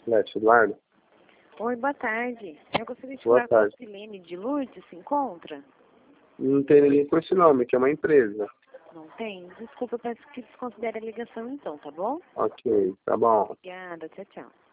Lete, Eduardo? Oi, boa tarde. Eu gostaria de Boa falar com a tarde. Silene de Lourdes, se encontra? Não tem ninguém com esse nome, que é uma empresa. Não tem? Desculpa, eu peço que desconsidere a ligação então, tá bom? Ok, tá bom. Obrigada, tchau, tchau.